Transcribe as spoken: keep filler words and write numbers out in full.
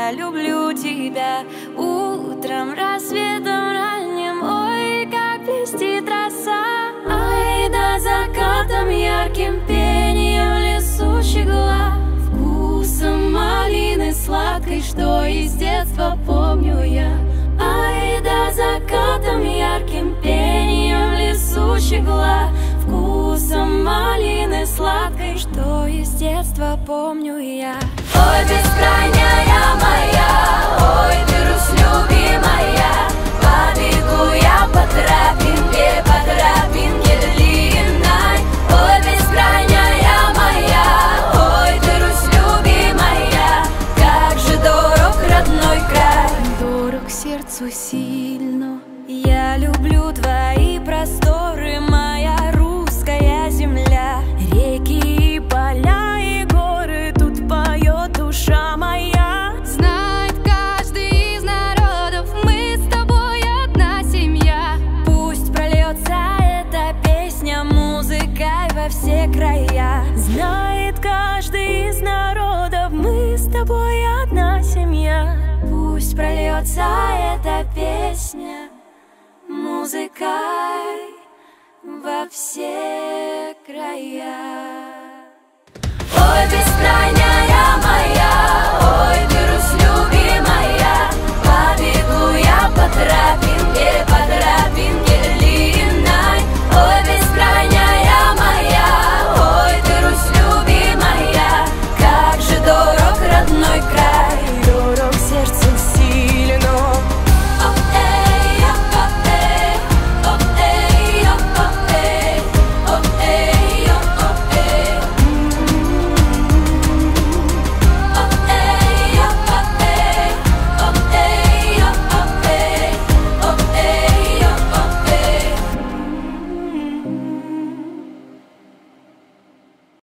я люблю тебя. Утром, рассветом ранним, ой, как блестит роса. Ай да закатом ярким пением в лесу щегла, вкусом малины сладкой, что из детства помню я. Ай да закатом ярким пением в лесу щегла, вкусом малины сладкой, что из детства помню я. Ой, бескрайняя моя, ой, ты, Русь любимая, побегу я по тропинке, по тропинке длинной. Ой, бескрайняя моя, ой, ты, Русь любимая, как же дорог родной край, дорог сердцу сильно. Я люблю твои просторы, моя русская земля, реки и поля и горы, тут поет душа моя. Знает каждый из народов, мы с тобой одна семья. Пусть прольется эта песня музыкой во все края. Знает каждый из народов, мы с тобой одна семья. Пусть прольется эта песня музыкой во все края. Ой, бескрайняя